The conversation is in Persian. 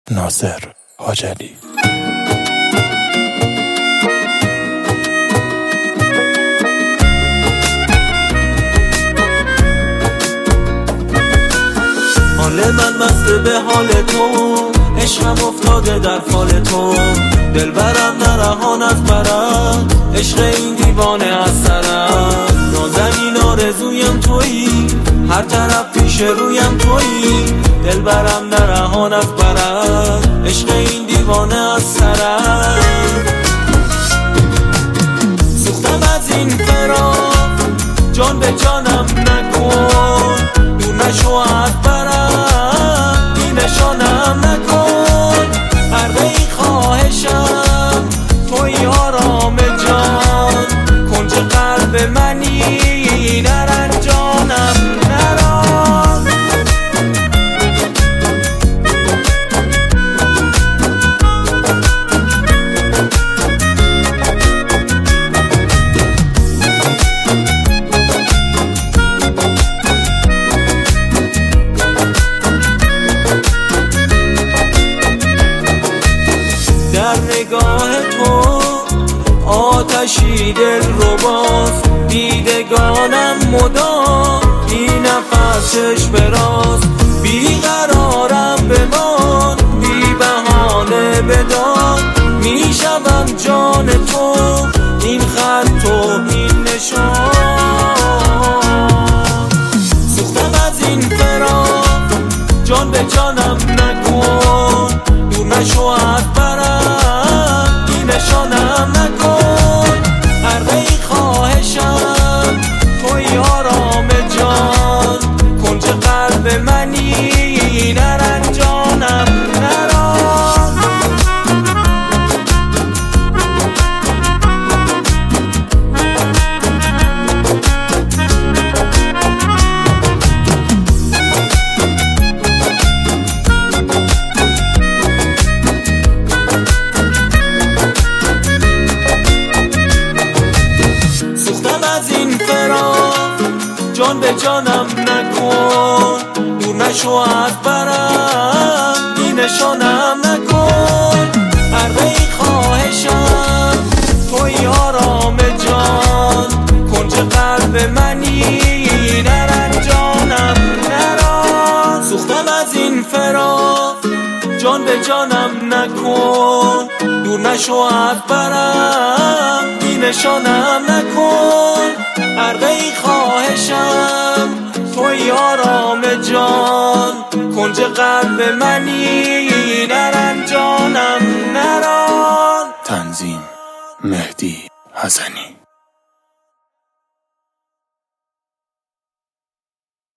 ناصر حاجلی. حال من مست به حال تو، عشقم افتاده در فال تو، دلبرم نرهان از برات، عشق این دیوانه از سرت. نازنین آرزویم تویی، هر طرف پیش رویم تویی، دلبرم نرهان از برات، عشق این دیوانه از سرت. سوختم از این فراق، جان به جانم نکن، دور نشو از برم، بی نشانم نکن. غرق این خواهشم توی آرام جان، کنج قلب منی نرنجانم نران. در نگاه تو آتشی دل رو باز، دیدگانم مدام بی نفسش براز. بیقرارم بمان، بی بهانه بدان، میشوم جان تو، این خط و این نشان. سوختم از این فراق، جان به جانم نکن، دور نشو از برم، بی نشانم نکن. غرق این خواهشم توی آرام جان، کنج قلب منی نرنجانم نران. جان به جانم نکن، دور نشو از برم، بی نشانم نکن. غرق این خواهشم توی آرام جان، کنج قلب منی نرنجانم نران. سوختم از این فراق، جان به جانم نکن، دور نشو از برم، بی نشانم نکن. غرق این خواهشم توی آرام جان، کنج قلب منی نرنجانم نران. تنظیم مهدی حسنی.